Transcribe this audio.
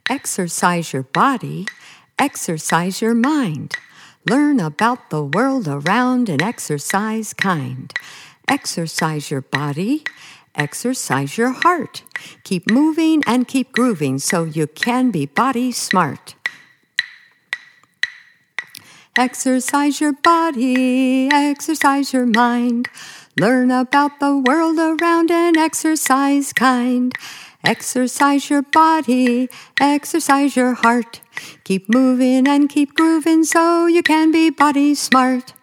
Exercise your body, exercise your mind. Learn about the world around and exercise kind. Exercise your body, exercise your heart. Keep moving and keep grooving so you can be body smart. Exercise your body, exercise your mind. Learn about the world around and exercise kind. Exercise your body, exercise your heart. Keep moving and keep grooving so you can be body smart.